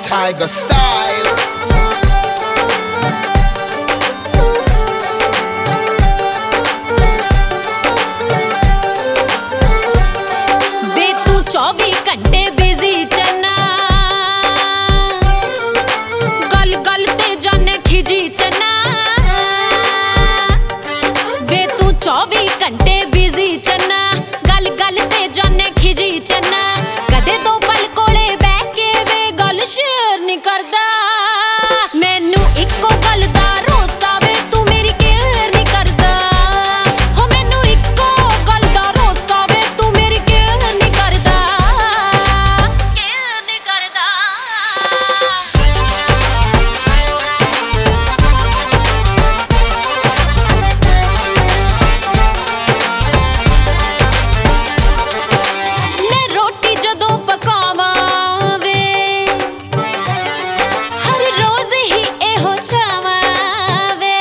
Tiger style. ਵੇ ਤੂੰ 24 ਘੰਟੇ busy ਚੰਨਾ, ਗੱਲ ਗੱਲ ਤੇ ਜਾਣੇ ਖਿਜੀ ਚੰਨਾ। ਵੇ ਤੂੰ 24 ਘੰਟੇ ਬਿਜ਼ੀ ਚੰਨਾ, ਗੱਲ ਗੱਲ ਤੇ ਜਾਣੇ ਖਿਜੀ ਚੰਨਾ। ਕਦੇ ਦੋ ਪਲ ਕੋਲੇ ਬਹਿ ਕੇ ਵੇ ਗੱਲ ਸ਼ੇਅਰ ਨਹੀਂ ਕਰਦਾ। ਮੈਨੂੰ ਇੱਕੋ ਗੱਲ ਦਾ ਰੋਸਾ ਵੇ ਤੂੰ ਮੇਰੀ ਕੇਅਰ ਨਹੀਂ ਕਰਦਾ। ਹੋ ਮੈਨੂੰ ਇੱਕੋ ਗੱਲ ਦਾ ਰੋਸਾ ਵੇ ਤੂੰ ਮੇਰੀ ਕੇਅਰ ਨਹੀਂ ਕਰਦਾ, ਕੇਅਰ ਨਹੀਂ ਕਰਦਾ। ਮੈਂ ਰੋਟੀ ਜਦੋਂ ਪਕਾਵਾਂ ਵੇ ਹਰ ਰੋਜ਼ ਹੀ ਇਹੋ ਚਾਵਾਂ ਵੇ।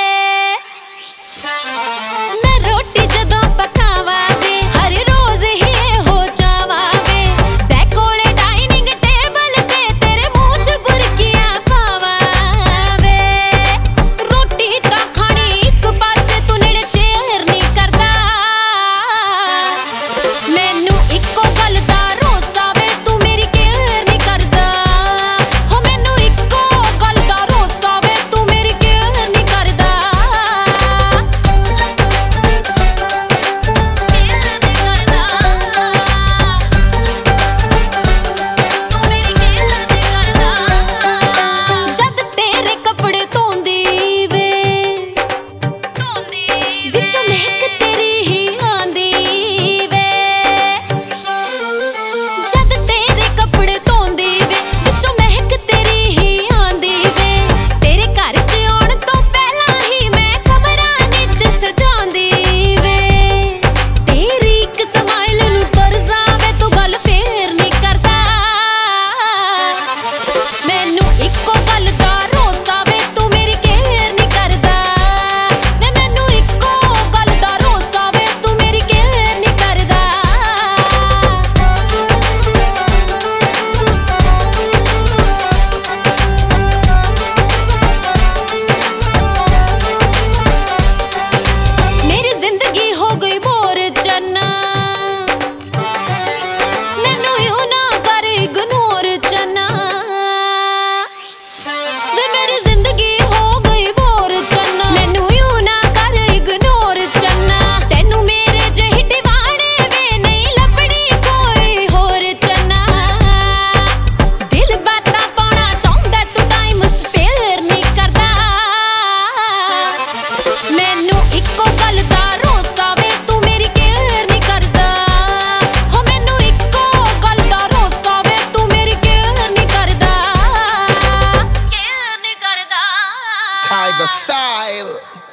ਮੈਂ ਰੋਟੀ ਜਦੋਂ ਪਕਾਵਾਂ ਵੇ ਹਰ ਰੋਜ਼ ਹੀ ਇਹੋ ਚਾਵਾਂ ਵੇ। ਤੈ ਕੋਲੇ ਡਾਈਨਿੰਗ ਟੇਬਲ ਤੇ ਤੇਰੇ ਮੂੰਹ 'ਚ ਬੁਰਕੀਆਂ ਪਾਵਾਂ ਵੇ। ਰੋਟੀ ਤਾਂ ਖਾਣੀ ਇੱਕ ਪਾਸੇ ਤੂੰ ਨੇੜੇ ਚੇਅਰ ਨਹੀਂ ਕਰਦਾ। ਮੈਨੂੰ ਇੱਕੋ ਗੱਲ ਦਾ ਰੋਸਾ ਵੇ ਤੂੰ ਮੇਰੀ ਕੇਅਰ ਨਹੀਂ ਕਰਦਾ। ਹੋ ਮੈਨੂੰ ਇੱਕੋ ਗੱਲ ਦਾ ਰੋਸਾ ਵੇ ਤੂੰ ਮੇਰੀ ਕੇਅਰ ਨਹੀਂ ਕਰਦਾ, ਕੇਅਰ ਨਹੀਂ ਕਰਦਾ। ਤੂੰ ਮੇਰੀ ਕੇਅਰ ਨਹੀਂ ਕਰਦਾ। ਜਦ ਤੇਰੇ ਕੱਪੜੇ ਧੋਂਦੀ ਵੇ ਵਿੱਚੋਂ ਮਹਿਕ ਤੇਰੀ ਹੀ ਆਂਦੀ ਵੇ। ਜਦ ਤੇਰੇ ਕੱਪੜੇ ਧੋਂਦੀ ਵੇ ਵਿੱਚੋਂ ਮਹਿਕ ਤੇਰੀ ਹੀ ਆਂਦੀ ਵੇ। ਤੇਰੇ ਘਰ 'ਚ ਆਉਣ ਤੋਂ ਪਹਿਲਾਂ ਹੀ ਮੈਂ ਖਬਰਾਂ ਨਿੱਤ ਸਜਾਉਂਦੀ ਵੇ। ਤੇਰੀ ਇੱਕ ਸਮਾਈਲ ਨੂੰ ਤਰਸਾ ਵੇ ਤੂੰ ਗੱਲ ਫੇਰ ਨਹੀਂ ਕਰਦਾ। ਮੈਨੂੰ ਇੱਕੋ ਗੱਲ ਦਾ ਰੋਸਾ ਵੇ ਤੂੰ ਮੇਰੀ ਕੇਅਰ ਨਹੀਂ ਕਰਦਾ। ਵੇ ਮੈਨੂੰ ਇੱਕੋ ਗੱਲ ਦਾ ਰੋਸਾ ਵੇ ਤੂੰ ਮੇਰੀ ਕੇਅਰ ਨਹੀਂ ਕਰਦਾ। ਮੇਰੀ ਜ਼ਿੰਦਗੀ ਹੋ ਗਈ ਬੋਰ ਚੰਨਾ, ਮੈਨੂੰ ਯੂ ਨਾ ਕਰ ਇਗਨੋਰ ਚੰਨਾ। ਵੇ ਮੇਰੀ ਜ਼ਿੰਦਗੀ ਹੋ ਗਈ ਬੋਰ ਚੰਨਾ, ਮੈਨੂੰ ਯੂ ਨਾ ਕਰ ਇਗਨੋਰ ਚੰਨਾ। ਤੈਨੂੰ ਮੇਰੇ ਜਿਹੀ ਦੀਵਾਨੇ ਵੇ ਨਹੀਂ ਲੱਭਣੀ ਕੋਈ ਹੋਰ ਚੰਨਾ। ਦਿਲ ਬਾਤਾਂ ਪਾਉਣਾ ਚਾਹੁੰਦਾ ਤੂੰ ਟਾਈਮ ਸਪੇਅਰ ਨਹੀਂ ਕਰਦਾ। ਮੈਨੂੰ ਇੱਕੋ ਗੱਲ ਦਾ ਰੋਸਾ ਵੇ ਤੂੰ ਮੇਰੀ ਕੇਅਰ ਨਹੀਂ ਕਰਦਾ। ਹੋ ਮੈਨੂੰ ਇੱਕੋ ਗੱਲ ਦਾ ਰੋਸਾ ਵੇ ਤੂੰ ਮੇਰੀ ਕੇਅਰ ਨਹੀਂ ਕਰਦਾ, ਕੇਅਰ ਨਹੀਂ ਕਰਦਾ। Tiger style.